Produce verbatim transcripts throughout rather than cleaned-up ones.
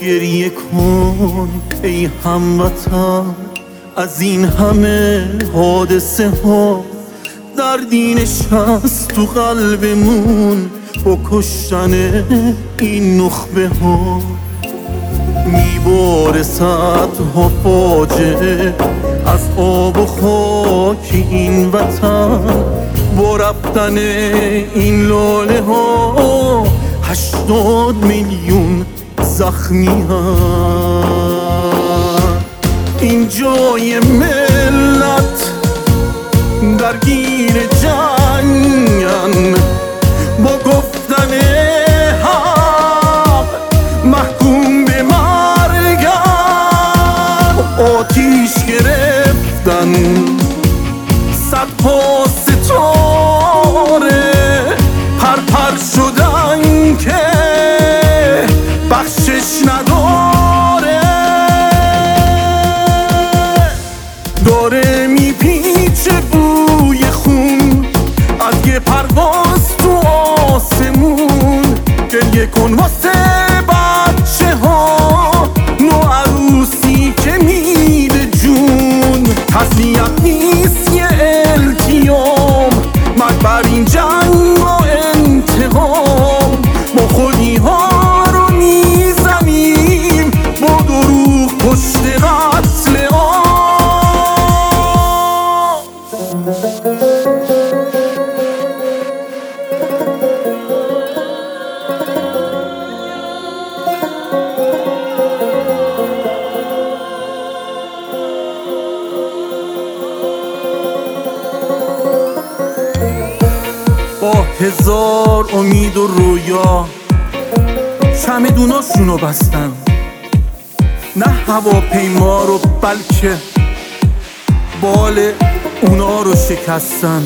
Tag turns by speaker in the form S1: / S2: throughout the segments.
S1: گریه کن ای هموطن از این همه حادثه ها، دردی نشست تو قلبمون با کشتن این نخبه ها. میباره صدها فاجعه از آب و خاک این وطن، با رفتن این لاله ها هشتاد میلیون زخمی هست. این جای ملت درگیر جنگن، با گفتن حق محکوم به مرگن. آتیش گرفتن صدها ستاره، پر پر شدن که بخشش نداره. داره میپیچه بوی خون از یه پرواز تو آسمون. گریه کن واسه بچه ها نو عروسی که میده جون. تسلیت نیست یه التیام، مرگ بر این جنگ و انتقام. ما خودی ها رو میزنیم با دروغ پشت قتل عام. با هزار امید و رویا چمدوناشونو بستن، نه هواپیما رو بلکه بال اونا رو شکستن.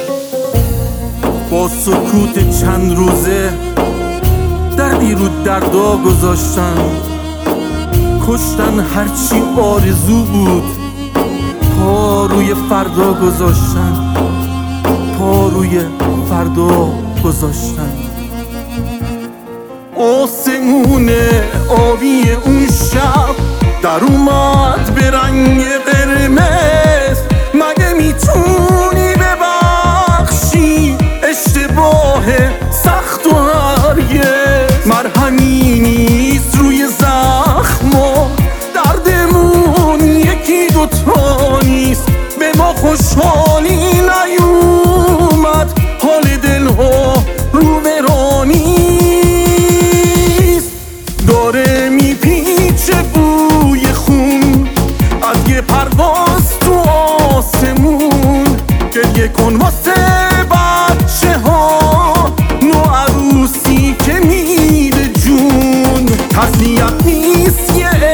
S1: با سکوت چند روزه دردی رو دردا گذاشتن. کشتن هرچی آرزو بود، پا روی فردا گذاشتن، پا روی فردا گذاشتن. آسمون آبی اون شب در اومد به رنگ قرمز. مگه میتونی ببخشی اشتباه سخت و هرگز؟ مرهمی نیست روی زخما، دردمون یکی دوتا نیست. به ما خوشحالی نیومد، حال دلها رو برانیست. داره میپیچه بوی خون از یه پرواز تو آسمون. گریه کن واسه بچه ها نو عروسی که میده جون. تسلیت نیست یه